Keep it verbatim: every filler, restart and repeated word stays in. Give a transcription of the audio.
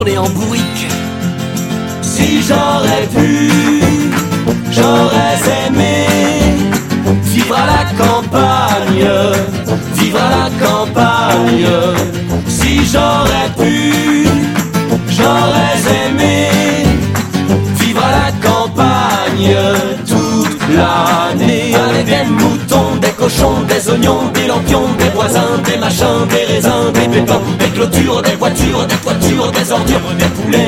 et en bourrique. Si j'aurais pu, j'aurais aimé vivre à la campagne, vivre à la campagne. Si j'aurais pu, j'aurais aimé vivre à la campagne toute l'année, avec des moutons, des cochons, des oignons, des lampions, des voisins, des machins, des raisins, des pépins, des clôtures, des voitures, des toitures, des ordures, des poulets.